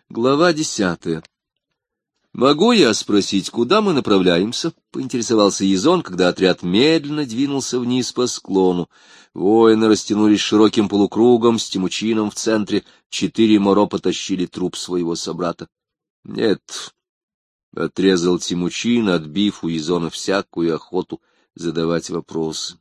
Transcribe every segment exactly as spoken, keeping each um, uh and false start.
Глава десятая. «Могу я спросить, куда мы направляемся?» — поинтересовался Язон, когда отряд медленно двинулся вниз по склону. Воины растянулись широким полукругом с Темучином в центре. Четыре моро потащили труп своего собрата. «Нет», — отрезал Темучин, отбив у Язона всякую охоту задавать вопросы.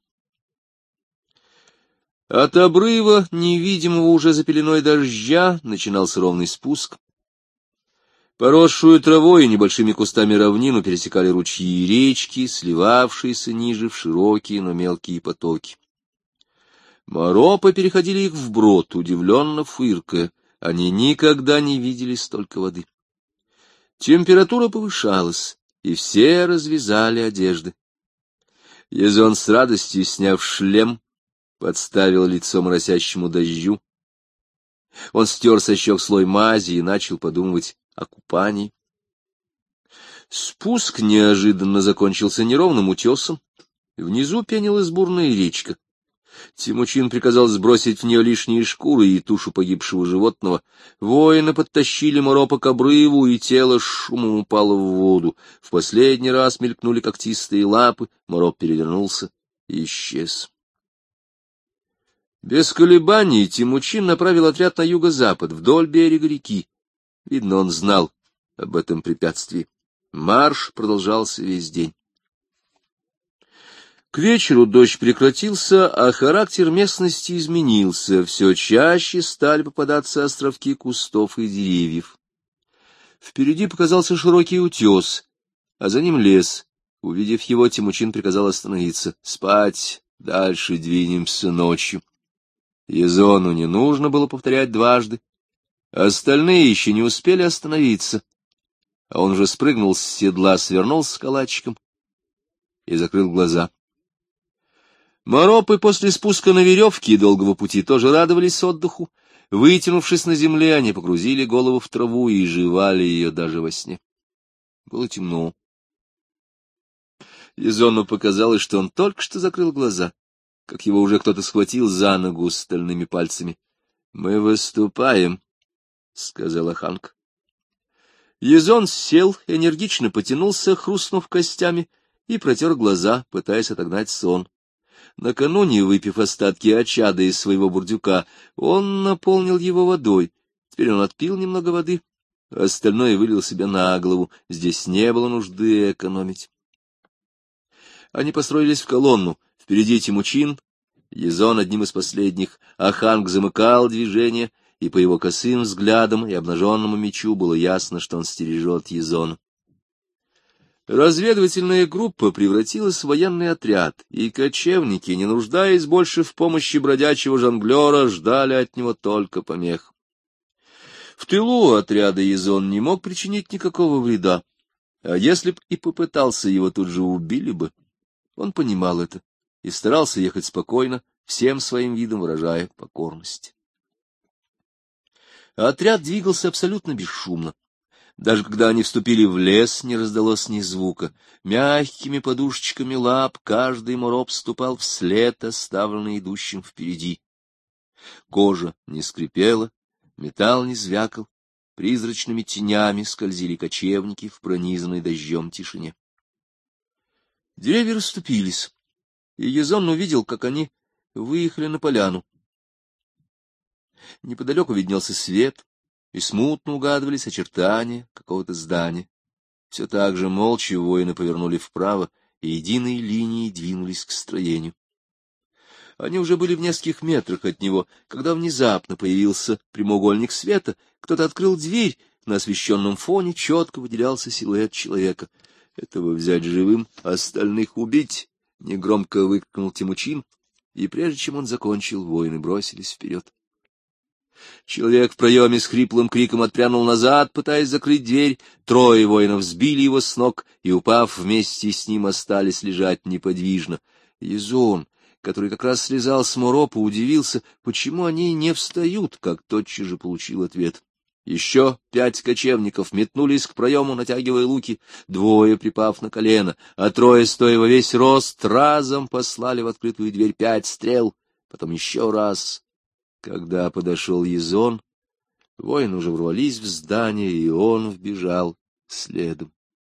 От обрыва, невидимого уже за пеленой дождя, начинался ровный спуск. Поросшую травой и небольшими кустами равнину пересекали ручьи и речки, сливавшиеся ниже в широкие, но мелкие потоки. Моропы переходили их вброд, удивленно фыркая. Они никогда не видели столько воды. Температура повышалась, и все развязали одежды. Язон с радостью, сняв шлем, подставил лицо моросящему дождю. Он стер со щек слой мази и начал подумывать о купании. Спуск неожиданно закончился неровным утесом. Внизу пенилась бурная речка. Темучин приказал сбросить в нее лишние шкуры и тушу погибшего животного. Воины подтащили Моропа к обрыву, и тело с шумом упало в воду. В последний раз мелькнули когтистые лапы, Мороп перевернулся и исчез. Без колебаний Темучин направил отряд на юго-запад, вдоль берега реки. Видно, он знал об этом препятствии. Марш продолжался весь день. К вечеру дождь прекратился, а характер местности изменился. Все чаще стали попадаться островки кустов и деревьев. Впереди показался широкий утес, а за ним лес. Увидев его, Темучин приказал остановиться. Спать, дальше двинемся ночью. Язону не нужно было повторять дважды. Остальные еще не успели остановиться, а он уже спрыгнул с седла, свернулся калачиком и закрыл глаза. Моропы после спуска на веревке и долгого пути тоже радовались отдыху. Вытянувшись на земле, они погрузили голову в траву и жевали ее даже во сне. Было темно. Язону показалось, что он только что закрыл глаза, как его уже кто-то схватил за ногу стальными пальцами. — Мы выступаем, — сказала Ханк. Язон сел, энергично потянулся, хрустнув костями, и протер глаза, пытаясь отогнать сон. Накануне, выпив остатки очада из своего бурдюка, он наполнил его водой. Теперь он отпил немного воды, а остальное вылил себе на голову. Здесь не было нужды экономить. Они построились в колонну. Впереди Темучин, Язон одним из последних, а Ханк замыкал движение, и по его косым взглядам и обнаженному мечу было ясно, что он стережет Язона. Разведывательная группа превратилась в военный отряд, и кочевники, не нуждаясь больше в помощи бродячего жонглера, ждали от него только помех. В тылу отряда Язон не мог причинить никакого вреда, а если б и попытался, его тут же убили бы. Он понимал это и старался ехать спокойно, всем своим видом выражая покорность. Отряд двигался абсолютно бесшумно. Даже когда они вступили в лес, не раздалось ни звука. Мягкими подушечками лап каждый Мороп ступал вслед, оставленный идущим впереди. Кожа не скрипела, металл не звякал, призрачными тенями скользили кочевники в пронизанной дождем тишине. Деревья расступились, и Язон увидел, как они выехали на поляну. Неподалеку виднелся свет, и смутно угадывались очертания какого-то здания. Все так же молча воины повернули вправо и единой линией двинулись к строению. Они уже были в нескольких метрах от него, когда внезапно появился прямоугольник света, кто-то открыл дверь, на освещенном фоне четко выделялся силуэт человека. Этого взять живым, остальных убить, — негромко выкрикнул Темучин, и прежде чем он закончил, воины бросились вперед. Человек в проеме с хриплым криком отпрянул назад, пытаясь закрыть дверь. Трое воинов сбили его с ног и, упав вместе с ним, остались лежать неподвижно. Язон, который как раз слезал с Моропа, удивился, почему они не встают, как тотчас же получил ответ. Еще пять кочевников метнулись к проему, натягивая луки, двое припав на колено, а трое, стоя во весь рост, разом послали в открытую дверь пять стрел, потом еще раз. Когда подошел Язон, Воины уже ворвались в здание, и он вбежал следом.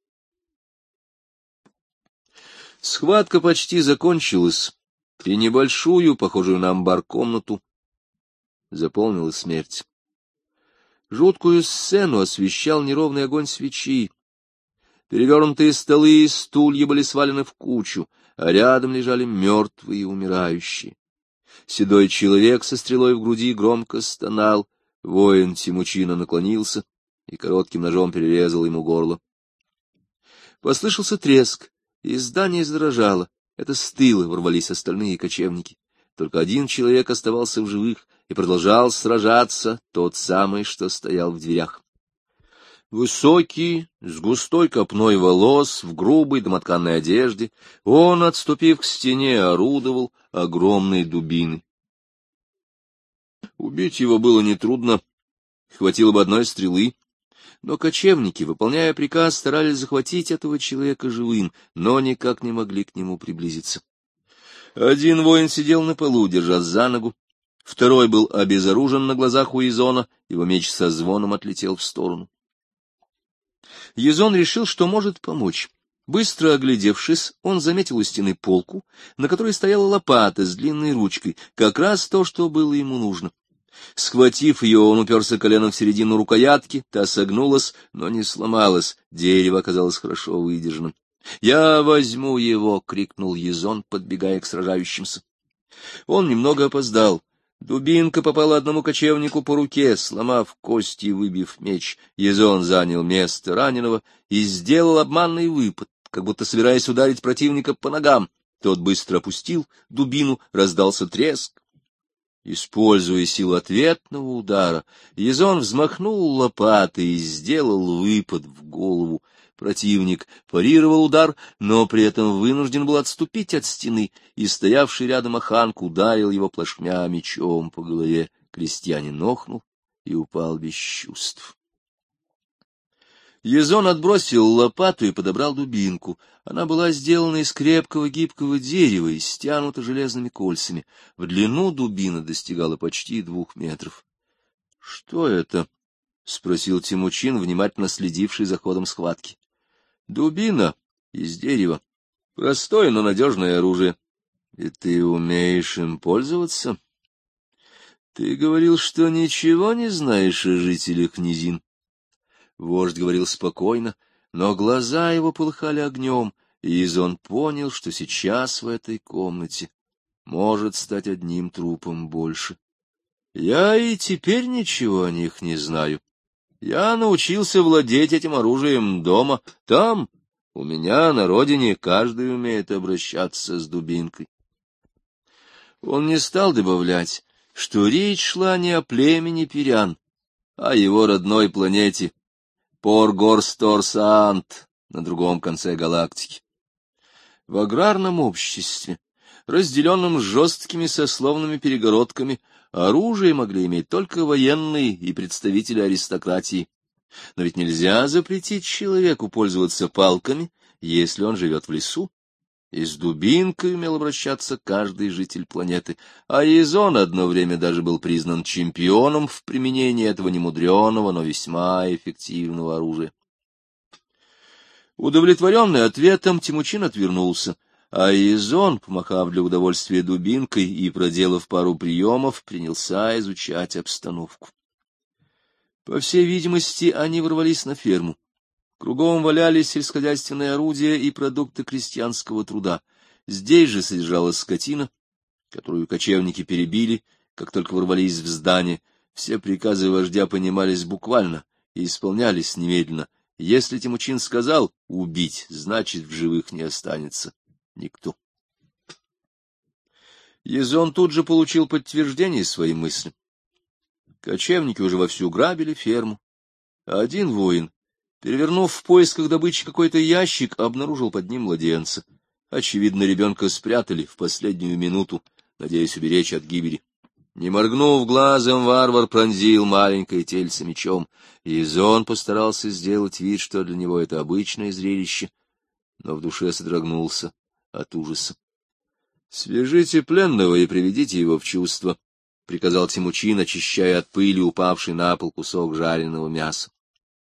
Схватка почти закончилась, и небольшую, похожую на амбар, комнату заполнила смерть. Жуткую сцену освещал неровный огонь свечи. Перевернутые столы и стулья были свалены в кучу, а рядом лежали мертвые и умирающие. Седой человек со стрелой в груди громко стонал. Воин Темучина наклонился и коротким ножом перерезал ему горло. Послышался треск, и здание задрожало. Это с тыла ворвались остальные кочевники. Только один человек оставался в живых и продолжал сражаться, тот самый, что стоял в дверях. Высокий, с густой копной волос, в грубой домотканной одежде, он, отступив к стене, орудовал огромной дубиной. Убить его было нетрудно, хватило бы одной стрелы, но кочевники, выполняя приказ, старались захватить этого человека живым, но никак не могли к нему приблизиться. Один воин сидел на полу, держась за ногу, второй был обезоружен на глазах у Язона, его меч со звоном отлетел в сторону. Язон решил, что может помочь. Быстро оглядевшись, он заметил у стены полку, на которой стояла лопата с длинной ручкой, как раз то, что было ему нужно. Схватив ее, он уперся коленом в середину рукоятки, та согнулась, но не сломалась, дерево оказалось хорошо выдержанным. — Я возьму его! — крикнул Язон, подбегая к сражающимся. Он немного опоздал. Дубинка попала одному кочевнику по руке, сломав кости и выбив меч. Язон занял место раненого и сделал обманный выпад, как будто собираясь ударить противника по ногам. Тот быстро опустил дубину, раздался треск. Используя силу ответного удара, Язон взмахнул лопатой и сделал выпад в голову. Противник парировал удар, но при этом вынужден был отступить от стены, и стоявший рядом оханк ударил его плашмя мечом по голове. Крестьянин охнул и упал без чувств. Язон отбросил лопату и подобрал дубинку. Она была сделана из крепкого гибкого дерева и стянута железными кольцами. В длину дубина достигала почти двух метров. — Что это? — спросил Темучин, внимательно следивший за ходом схватки. — Дубина из дерева. Простое, но надежное оружие. И ты умеешь им пользоваться? Ты говорил, что ничего не знаешь о жителях низин. Вождь говорил спокойно, но глаза его полыхали огнем, и Язон понял, что сейчас в этой комнате может стать одним трупом больше. Я и теперь ничего о них не знаю. Я научился владеть этим оружием дома. Там, у меня на родине, каждый умеет обращаться с дубинкой. Он не стал добавлять, что речь шла не о племени пирян, а о его родной планете Поргорсторсаант на другом конце галактики. В аграрном обществе, разделенном жесткими сословными перегородками, оружие могли иметь только военные и представители аристократии. Но ведь нельзя запретить человеку пользоваться палками, если он живет в лесу. И с дубинкой умел обращаться каждый житель планеты, а Язон одно время даже был признан чемпионом в применении этого немудреного, но весьма эффективного оружия. Удовлетворенный ответом, Темучин отвернулся, а Язон, помахав для удовольствия дубинкой и проделав пару приемов, принялся изучать обстановку. По всей видимости, они ворвались на ферму. Кругом валялись сельскохозяйственные орудия и продукты крестьянского труда. Здесь же содержалась скотина, которую кочевники перебили, как только ворвались в здание. Все приказы вождя понимались буквально и исполнялись немедленно. Если Темучин сказал «убить», значит, в живых не останется никто. Язон тут же получил подтверждение своим мыслям. Кочевники уже вовсю грабили ферму, а один воин, перевернув в поисках добычи какой-то ящик, обнаружил под ним младенца. Очевидно, ребенка спрятали в последнюю минуту, надеясь уберечь от гибели. Не моргнув глазом, варвар пронзил маленькое тельце мечом. Язон постарался сделать вид, что для него это обычное зрелище, но в душе содрогнулся от ужаса. — Свяжите пленного и приведите его в чувство, приказал Темучин, очищая от пыли упавший на пол кусок жареного мяса.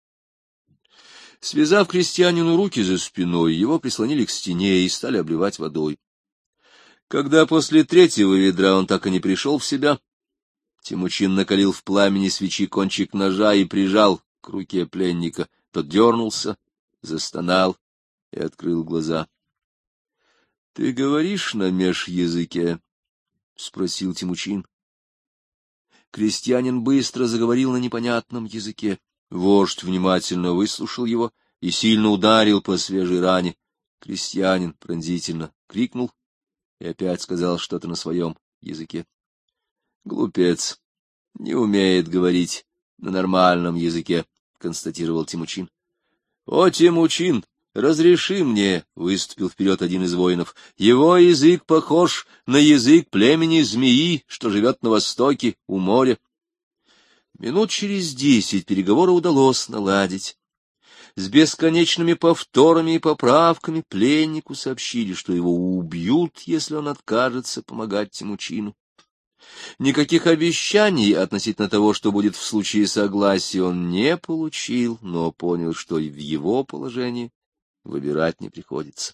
Связав крестьянину руки за спиной, его прислонили к стене и стали обливать водой. Когда после третьего ведра он так и не пришел в себя, Темучин накалил в пламени свечи кончик ножа и прижал к руке пленника. Тот дернулся, застонал и открыл глаза. — Ты говоришь на межязыке? — спросил Темучин. Крестьянин быстро заговорил на непонятном языке. Вождь внимательно выслушал его и сильно ударил по свежей ране. Крестьянин пронзительно крикнул и опять сказал что-то на своем языке. — Глупец, не умеет говорить на нормальном языке, — констатировал Темучин. — О, Темучин, разреши мне, — выступил вперед один из воинов, — его язык похож на язык племени змеи, что живет на востоке, у моря. Минут через десять переговоры удалось наладить. С бесконечными повторами и поправками пленнику сообщили, что его убьют, если он откажется помогать Темучину. Никаких обещаний относительно того, что будет в случае согласия, он не получил, но понял, что и в его положении выбирать не приходится.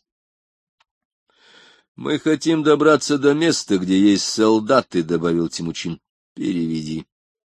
— Мы хотим добраться до места, где есть солдаты, — добавил Темучин. — Переведи.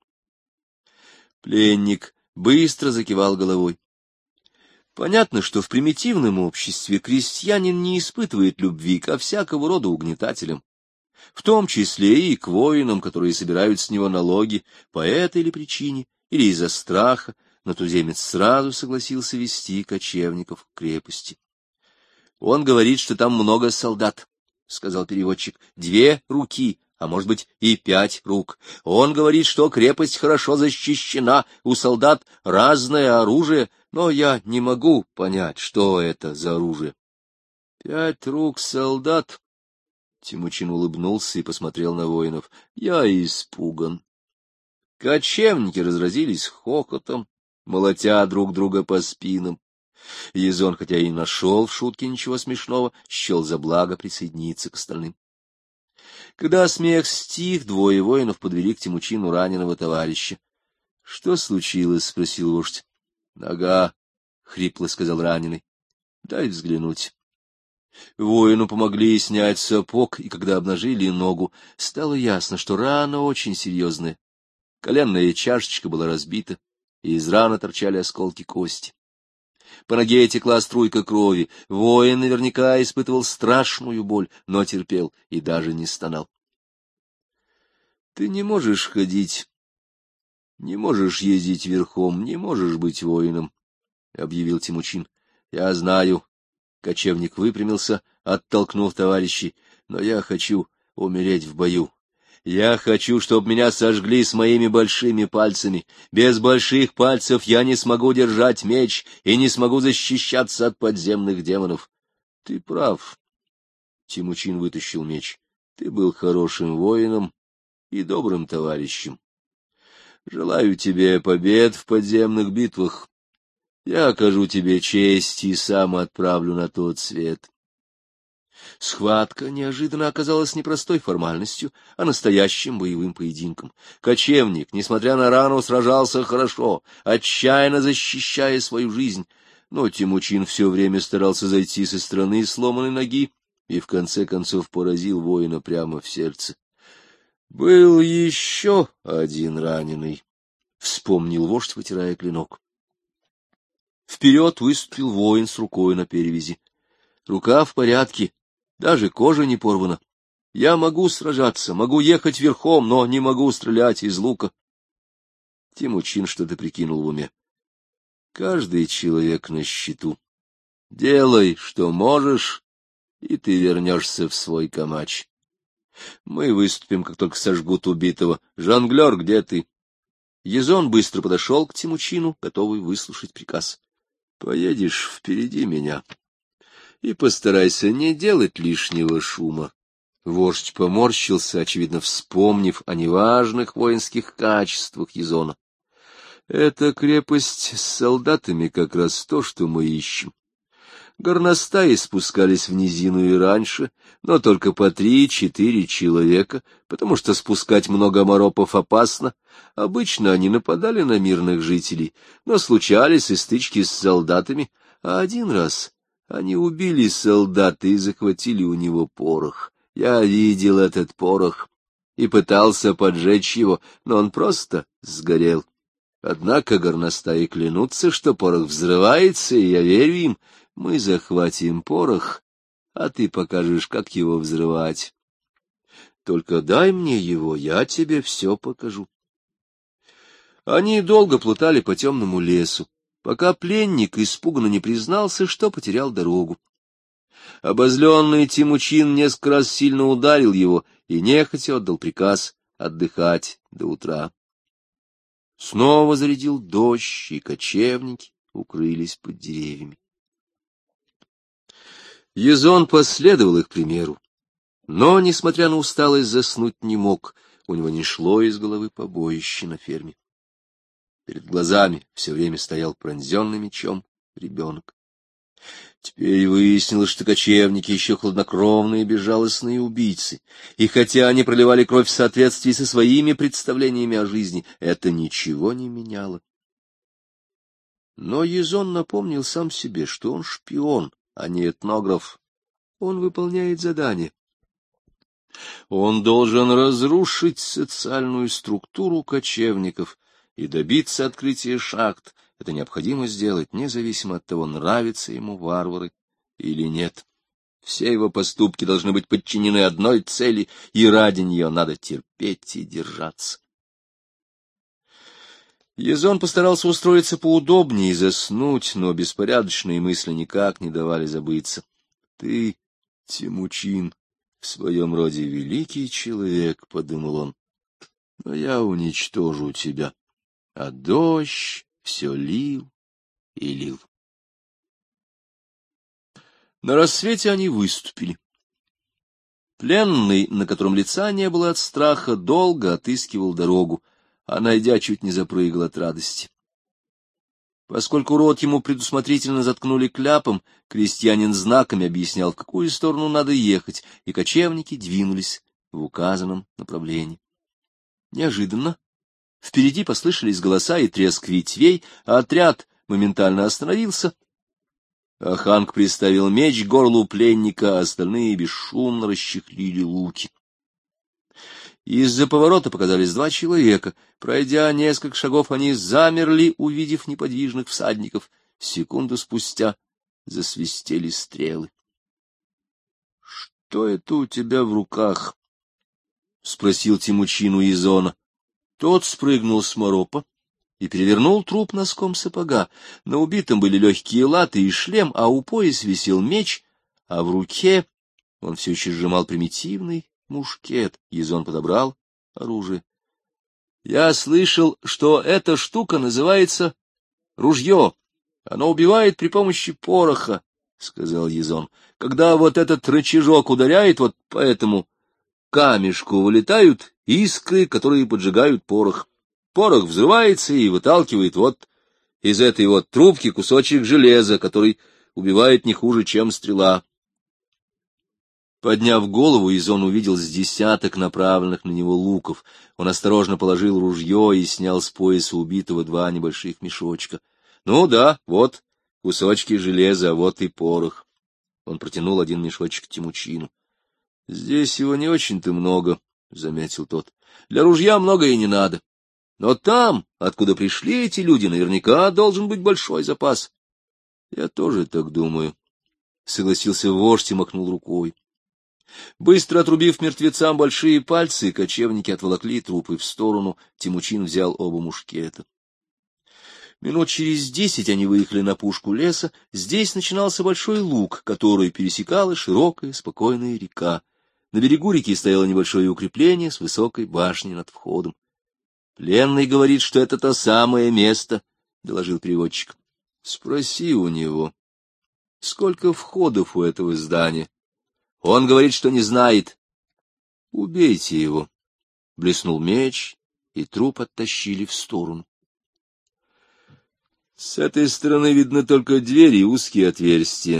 Пленник быстро закивал головой. Понятно, что в примитивном обществе крестьянин не испытывает любви ко всякого рода угнетателям, в том числе и к воинам, которые собирают с него налоги по этой или причине, или из-за страха, но туземец сразу согласился вести кочевников к крепости. — Он говорит, что там много солдат, — сказал переводчик, — две руки, а может быть и пять рук. Он говорит, что крепость хорошо защищена, у солдат разное оружие, но я не могу понять, что это за оружие. — Пять рук солдат? Темучин улыбнулся и посмотрел на воинов. — Я испуган. Кочевники разразились хохотом, молотя друг друга по спинам. Езон, хотя и нашел в шутке ничего смешного, счел за благо присоединиться к остальным. Когда смех стих, двое воинов подвели к Темучину раненого товарища. — Что случилось? — спросил вождь. — Нога, — хрипло сказал раненый. — Дай взглянуть. Воину помогли снять сапог, и когда обнажили ногу, стало ясно, что рана очень серьезная. Коленная чашечка была разбита, и из раны торчали осколки кости. По ноге текла струйка крови. Воин наверняка испытывал страшную боль, но терпел и даже не стонал. — Ты не можешь ходить, не можешь ездить верхом, не можешь быть воином, — объявил Темучин. — Я знаю. Кочевник выпрямился, оттолкнув товарищей. — Но я хочу умереть в бою. Я хочу, чтобы меня сожгли с моими большими пальцами. Без больших пальцев я не смогу держать меч и не смогу защищаться от подземных демонов. — Ты прав. Темучин вытащил меч. — Ты был хорошим воином и добрым товарищем. Желаю тебе побед в подземных битвах. Я окажу тебе честь и сам отправлю на тот свет. Схватка неожиданно оказалась не простой формальностью, а настоящим боевым поединком. Кочевник, несмотря на рану, сражался хорошо, отчаянно защищая свою жизнь, но Темучин все время старался зайти со стороны сломанной ноги и в конце концов поразил воина прямо в сердце. Был еще один раненый, — вспомнил вождь, вытирая клинок. Вперед выступил воин с рукой на перевязи. Рука в порядке. Даже кожа не порвана. Я могу сражаться, могу ехать верхом, но не могу стрелять из лука. Темучин что-то прикинул в уме. Каждый человек на счету. Делай, что можешь, и ты вернешься в свой камач. Мы выступим, как только сожгут убитого. Жонглер, где ты? Езон быстро подошел к Темучину, готовый выслушать приказ. Поедешь впереди меня. И постарайся не делать лишнего шума. Вождь поморщился, очевидно, вспомнив о неважных воинских качествах Езона. Эта крепость с солдатами как раз то, что мы ищем. Горностаи спускались в низину и раньше, но только по три-четыре человека, потому что спускать много моропов опасно. Обычно они нападали на мирных жителей, но случались и стычки с солдатами, а один раз они убили солдата и захватили у него порох. Я видел этот порох и пытался поджечь его, но он просто сгорел. Однако горностаи клянутся, что порох взрывается, и я верю им. Мы захватим порох, а ты покажешь, как его взрывать. Только дай мне его, я тебе все покажу. Они долго плутали по темному лесу, пока пленник испуганно не признался, что потерял дорогу. Обозленный Темучин несколько раз сильно ударил его и нехотя отдал приказ отдыхать до утра. Снова зарядил дождь, и кочевники укрылись под деревьями. Езон последовал их примеру, но, несмотря на усталость, заснуть не мог, у него не шло из головы побоище на ферме. Перед глазами все время стоял пронзенный мечом ребенок. Теперь выяснилось, что кочевники еще хладнокровные и безжалостные убийцы, и хотя они проливали кровь в соответствии со своими представлениями о жизни, это ничего не меняло. Но Езон напомнил сам себе, что он шпион, а не этнограф. Он выполняет задание. Он должен разрушить социальную структуру кочевников и добиться открытия шахт. Это необходимо сделать, независимо от того, нравятся ему варвары или нет. Все его поступки должны быть подчинены одной цели, и ради нее надо терпеть и держаться. Езон постарался устроиться поудобнее и заснуть, но беспорядочные мысли никак не давали забыться. — Ты, Темучин, в своем роде великий человек, — подумал он, — но я уничтожу тебя. А дождь все лил и лил. На рассвете они выступили. Пленный, на котором лица не было от страха, долго отыскивал дорогу, а, найдя, чуть не запрыгал от радости. Поскольку рот ему предусмотрительно заткнули кляпом, крестьянин знаками объяснял, в какую сторону надо ехать, и кочевники двинулись в указанном направлении. Неожиданно впереди послышались голоса и треск ветвей, а отряд моментально остановился. Аханг приставил меч к горлу пленника, а остальные бесшумно расчехлили луки. Из-за поворота показались два человека. Пройдя несколько шагов, они замерли, увидев неподвижных всадников. Секунду спустя засвистели стрелы. — Что это у тебя в руках? — спросил Темучин у Езона. Тот спрыгнул с моропа и перевернул труп носком сапога. На убитом были легкие латы и шлем, а у пояса висел меч, а в руке он все еще сжимал примитивный мушкет. Езон подобрал оружие. — Я слышал, что эта штука называется ружье. Оно убивает при помощи пороха, — сказал Езон. — Когда вот этот рычажок ударяет, вот по этому камешку вылетают искры, которые поджигают порох. Порох взрывается и выталкивает вот из этой вот трубки кусочек железа, который убивает не хуже, чем стрела. Подняв голову, Езон увидел с десяток направленных на него луков. Он осторожно положил ружье и снял с пояса убитого два небольших мешочка. — Ну да, вот кусочки железа, а вот и порох. Он протянул один мешочек Темучину. — Здесь его не очень-то много, — заметил тот. — Для ружья много и не надо. Но там, откуда пришли эти люди, наверняка должен быть большой запас. — Я тоже так думаю, — согласился вождь и махнул рукой. Быстро отрубив мертвецам большие пальцы, кочевники отволокли трупы в сторону. Темучин взял оба мушкета. Минут через десять они выехали на пушку леса. Здесь начинался большой луг, который пересекала широкая спокойная река. На берегу реки стояло небольшое укрепление с высокой башней над входом. — Пленный говорит, что это то самое место, — доложил переводчик. — Спроси у него, сколько входов у этого здания. Он говорит, что не знает. — Убейте его. Блеснул меч, и труп оттащили в сторону. С этой стороны видно только двери и узкие отверстия,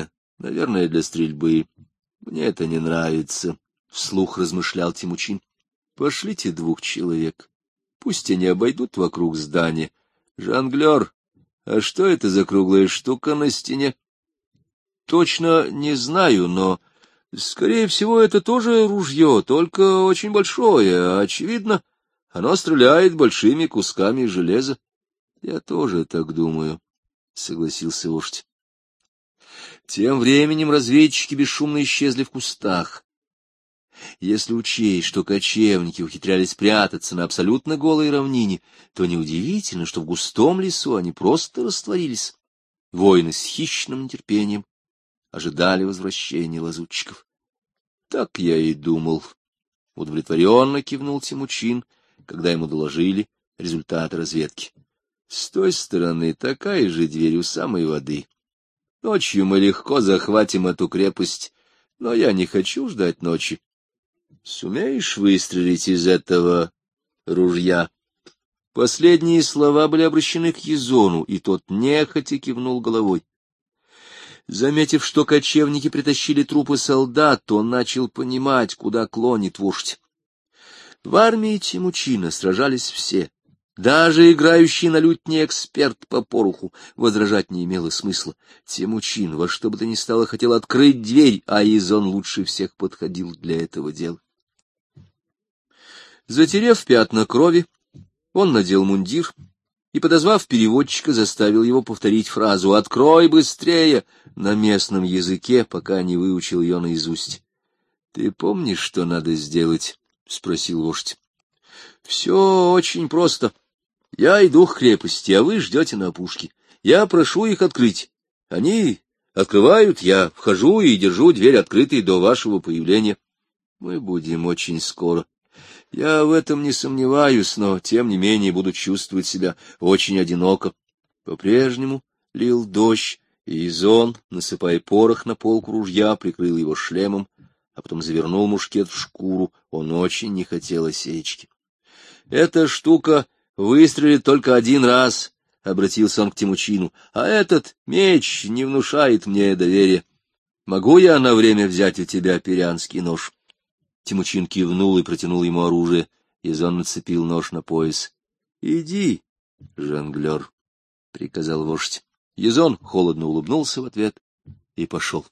Наверное, для стрельбы. Мне это не нравится, — вслух размышлял Темучин. Пошлите двух человек. Пусть они обойдут вокруг здания. Жонглер, а что это за круглая штука на стене? Точно не знаю, но, скорее всего, это тоже ружье, только очень большое. Очевидно, оно стреляет большими кусками железа. Я тоже так думаю, — согласился вождь. Тем временем разведчики бесшумно исчезли в кустах. Если учесть, что кочевники ухитрялись прятаться на абсолютно голой равнине, то неудивительно, что в густом лесу они просто растворились. Воины с хищным нетерпением ожидали возвращения лазутчиков. — Так я и думал. Удовлетворенно кивнул Темучин, когда ему доложили результаты разведки. С той стороны такая же дверь у самой воды. Ночью мы легко захватим эту крепость, но я не хочу ждать ночи. Сумеешь выстрелить из этого ружья? Последние слова были обращены к Езону, и тот нехотя кивнул головой. Заметив, что кочевники притащили трупы солдат, он начал понимать, куда клонит вождь. В армии Темучина сражались все. Даже играющий на лютне эксперт по пороху возражать не имело смысла. Темучин во что бы то ни стало хотел открыть дверь, а Езон лучше всех подходил для этого дела. Затерев пятна крови, он надел мундир и, подозвав переводчика, заставил его повторить фразу «Открой быстрее!» на местном языке, пока не выучил ее наизусть. — Ты помнишь, что надо сделать? — спросил вождь. — Все очень просто. Я иду к крепости, а вы ждете на опушке. Я прошу их открыть. Они открывают, я вхожу и держу дверь открытой до вашего появления. Мы будем очень скоро. Я в этом не сомневаюсь, но, тем не менее, буду чувствовать себя очень одиноко. По-прежнему лил дождь, и Езон, насыпая порох на полку ружья, прикрыл его шлемом, а потом завернул мушкет в шкуру. Он очень не хотел осечки. — Эта штука выстрелит только один раз, — обратился он к Темучину, — а этот меч не внушает мне доверия. Могу я на время взять у тебя перианский нож? Темучин кивнул и протянул ему оружие. Езон нацепил нож на пояс. — Иди, жонглер, — приказал вождь. Езон холодно улыбнулся в ответ и пошел.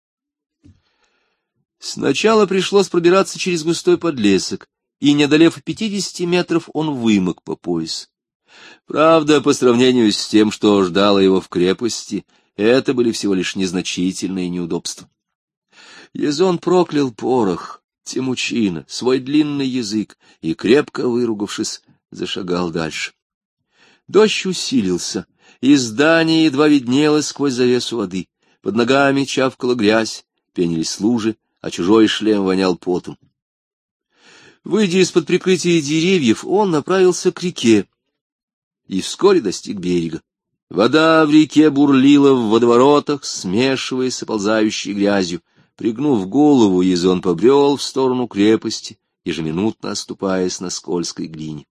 Сначала пришлось пробираться через густой подлесок, и, не одолев пятидесяти метров, он вымок по пояс. Правда, по сравнению с тем, что ждало его в крепости, это были всего лишь незначительные неудобства. Езон проклял порох, Темучина, свой длинный язык, и, крепко выругавшись, зашагал дальше. Дождь усилился, и здание едва виднелось сквозь завесу воды. Под ногами чавкала грязь, пенились лужи, а чужой шлем вонял потом. Выйдя из-под прикрытия деревьев, он направился к реке и вскоре достиг берега. Вода в реке бурлила в водоворотах, смешиваясь с оползающей грязью. Пригнув голову, Езон побрел в сторону крепости, ежеминутно оступаясь на скользкой глине.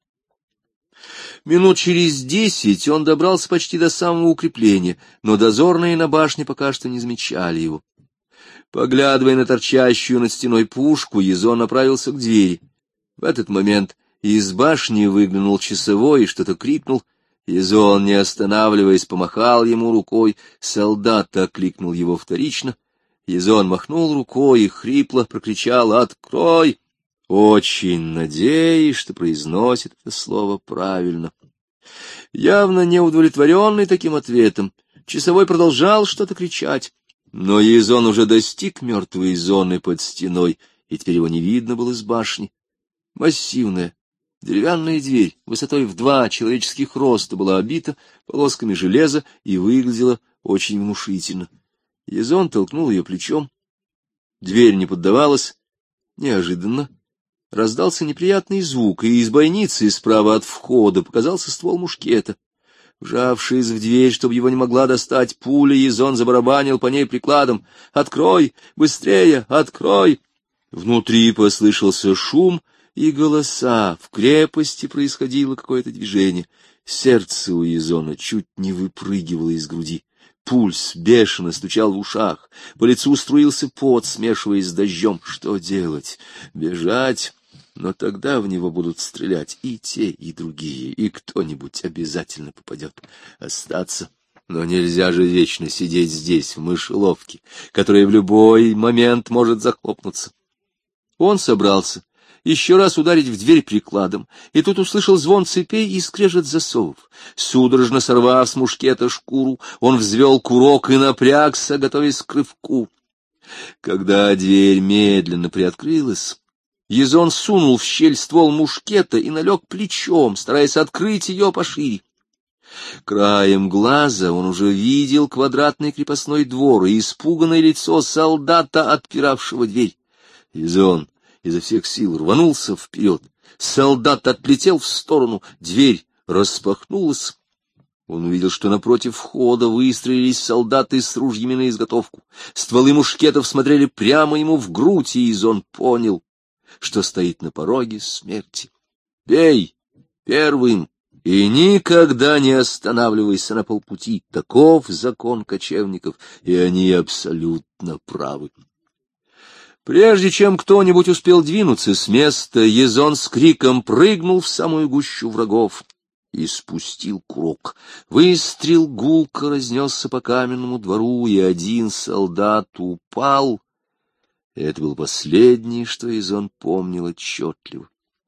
Минут через десять он добрался почти до самого укрепления, но дозорные на башне пока что не замечали его. Поглядывая на торчащую над стеной пушку, Езон направился к двери. В этот момент из башни выглянул часовой и что-то крикнул. Езон, не останавливаясь, помахал ему рукой. Солдат окликнул его вторично. Езон махнул рукой и хрипло прокричал «Открой!», очень надеясь, что произносит это слово правильно. Явно неудовлетворенный таким ответом, часовой продолжал что-то кричать, но Езон уже достиг мертвой зоны под стеной, и теперь его не видно было с башни. Массивная деревянная дверь высотой в два человеческих роста была обита полосками железа и выглядела очень внушительно. Езон толкнул ее плечом. Дверь не поддавалась. Неожиданно раздался неприятный звук, и из бойницы справа от входа показался ствол мушкета. Вжавшись в дверь, чтобы его не могла достать пуля, Езон забарабанил по ней прикладом. «Открой! Быстрее! Открой!» Внутри послышался шум и голоса. В крепости происходило какое-то движение. Сердце у Езона чуть не выпрыгивало из груди. Пульс бешено стучал в ушах, по лицу струился пот, смешиваясь с дождем. Что делать? Бежать? Но тогда в него будут стрелять и те, и другие, и кто-нибудь обязательно попадет. Остаться? Но нельзя же вечно сидеть здесь, в мышеловке, которая в любой момент может захлопнуться. Он собрался еще раз ударить в дверь прикладом, и тут услышал звон цепей и скрежет засовов. Судорожно сорвав с мушкета шкуру, он взвел курок и напрягся, готовясь к рывку. Когда дверь медленно приоткрылась, Езон сунул в щель ствол мушкета и налег плечом, стараясь открыть ее пошире. Краем глаза он уже видел квадратный крепостной двор и испуганное лицо солдата, отпиравшего дверь. Езон изо всех сил рванулся вперед. Солдат отлетел в сторону, дверь распахнулась. Он увидел, что напротив входа выстроились солдаты с ружьями на изготовку. Стволы мушкетов смотрели прямо ему в грудь, и Езон понял, что стоит на пороге смерти. «Бей первым и никогда не останавливайся на полпути. Таков закон кочевников, и они абсолютно правы». Прежде чем кто-нибудь успел двинуться с места, Езон с криком прыгнул в самую гущу врагов и спустил курок. Выстрел гулко разнесся по каменному двору, и один солдат упал. Это был последнее, что Езон помнил отчетливо.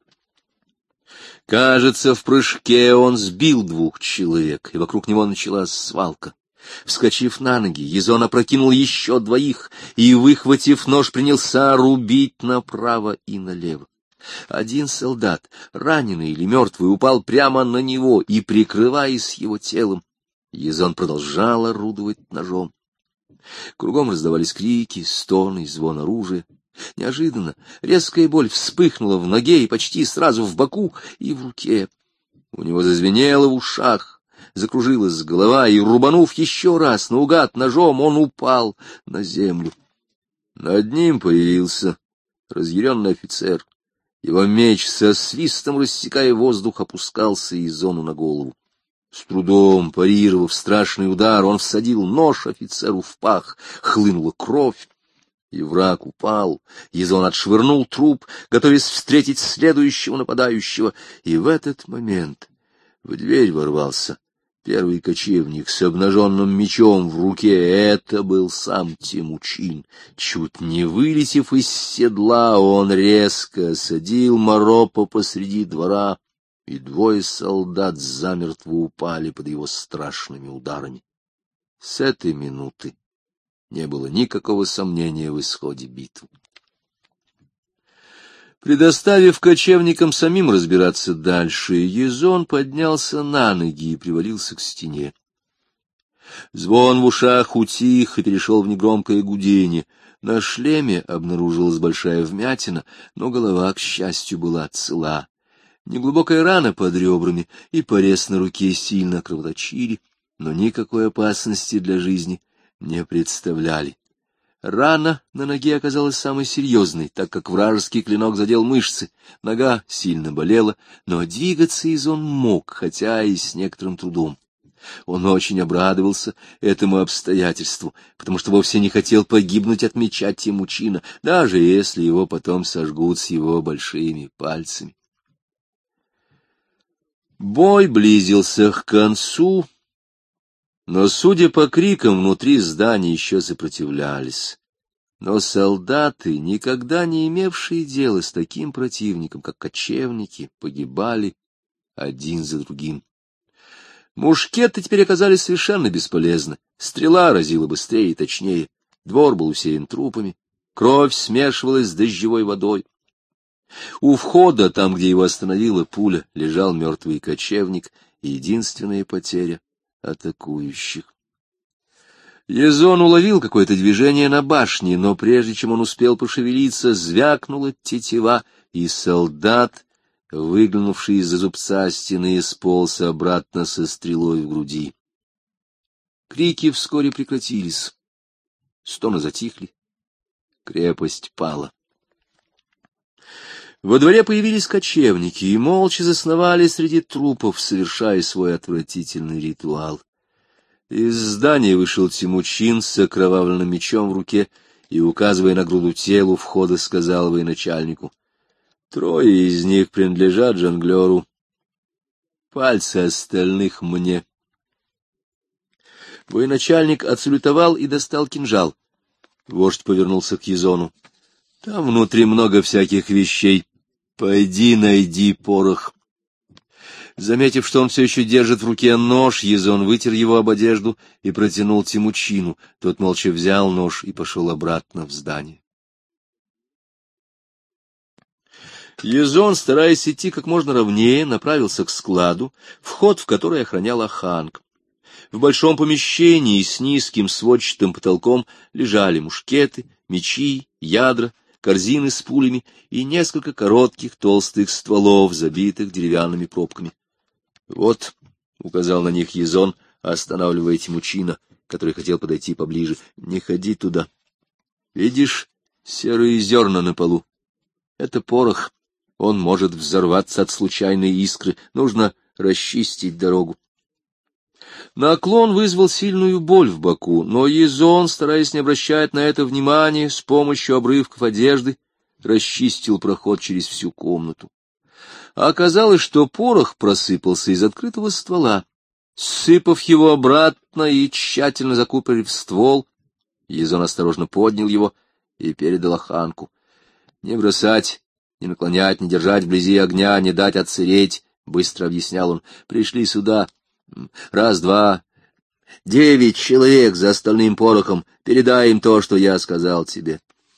Кажется, в прыжке он сбил двух человек, и вокруг него началась свалка. Вскочив на ноги, Езон опрокинул еще двоих и, выхватив нож, принялся рубить направо и налево. Один солдат, раненый или мертвый, упал прямо на него, и, прикрываясь его телом, Езон продолжал орудовать ножом. Кругом раздавались крики, стоны, звон оружия. Неожиданно резкая боль вспыхнула в ноге и почти сразу в боку и в руке. У него зазвенело в ушах, закружилась голова, и, рубанув еще раз наугад ножом, он упал на землю. Над ним появился разъяренный офицер. Его меч со свистом, рассекая воздух, опускался Езону на голову. С трудом парировав страшный удар, он всадил нож офицеру в пах, хлынула кровь, и враг упал. Езон отшвырнул труп, готовясь встретить следующего нападающего, и в этот момент в дверь ворвался первый кочевник с обнаженным мечом в руке. Это был сам Темучин. Чуть не вылетев из седла, он резко осадил Моропа посреди двора, и двое солдат замертво упали под его страшными ударами. С этой минуты не было никакого сомнения в исходе битвы. Предоставив кочевникам самим разбираться дальше, Езон поднялся на ноги и привалился к стене. Звон в ушах утих и перешел в негромкое гудение. На шлеме обнаружилась большая вмятина, но голова, к счастью, была цела. Неглубокая рана под ребрами и порез на руке сильно кровоточили, но никакой опасности для жизни не представляли. Рана на ноге оказалась самой серьезной, так как вражеский клинок задел мышцы. Нога сильно болела, но двигаться Езон мог, хотя и с некоторым трудом. Он очень обрадовался этому обстоятельству, потому что вовсе не хотел погибнуть от меча Темучина, даже если его потом сожгут с его большими пальцами. Бой близился к концу, но, судя по крикам, внутри здания еще сопротивлялись. Но солдаты, никогда не имевшие дела с таким противником, как кочевники, погибали один за другим. Мушкеты теперь оказались совершенно бесполезны. Стрела разила быстрее и точнее. Двор был усеян трупами. Кровь смешивалась с дождевой водой. У входа, там, где его остановила пуля, лежал мертвый кочевник, и единственная потеря — атакующих. Езон уловил какое-то движение на башне, но прежде чем он успел пошевелиться, звякнула тетива, и солдат, выглянувший из-за зубца стены, сполз обратно со стрелой в груди. Крики вскоре прекратились. Стоны затихли. Крепость пала. Во дворе появились кочевники и молча засновали среди трупов, совершая свой отвратительный ритуал. Из здания вышел Темучин с окровавленным мечом в руке и, указывая на груду тел у входа, сказал военачальнику: трое из них принадлежат жонглеру, пальцы остальных мне. Военачальник отсалютовал и достал кинжал. Вождь повернулся к Езону: там внутри много всяких вещей. Пойди найди порох. Заметив, что он все еще держит в руке нож, Езон вытер его об одежду и протянул Темучину. Тот молча взял нож и пошел обратно в здание. Езон, стараясь идти как можно ровнее, направился к складу, вход в который охранял Ханг. В большом помещении с низким сводчатым потолком лежали мушкеты, мечи, ядра, корзины с пулями и несколько коротких толстых стволов, забитых деревянными пробками. — Вот, — указал на них Езон, останавливая Темучина, который хотел подойти поближе, — не ходи туда. Видишь серые зерна на полу? Это порох. Он может взорваться от случайной искры. Нужно расчистить дорогу. Наклон вызвал сильную боль в боку, но Езон, стараясь не обращать на это внимания, с помощью обрывков одежды расчистил проход через всю комнату. А оказалось, что порох просыпался из открытого ствола. Сыпав его обратно и тщательно закупорив ствол, Езон осторожно поднял его и передал Ханку. — Не бросать, не наклонять, не держать вблизи огня, не дать отсыреть, — быстро объяснял он. — Пришли сюда. Раз, два, девять человек за остальным порохом. Передай им то, что я сказал тебе.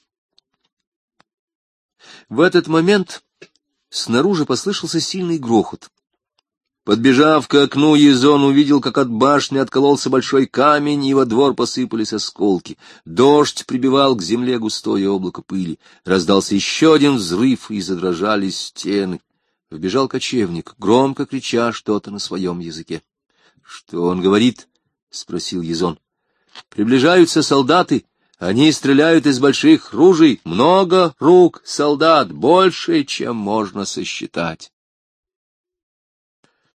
В этот момент снаружи послышался сильный грохот. Подбежав к окну, Езон увидел, как от башни откололся большой камень, и во двор посыпались осколки. Дождь прибивал к земле густое облако пыли. Раздался еще один взрыв, и задрожали стены. Вбежал кочевник, громко крича что-то на своем языке. — Что он говорит? — спросил Езон. — Приближаются солдаты. Они стреляют из больших ружей. Много рук солдат, больше, чем можно сосчитать.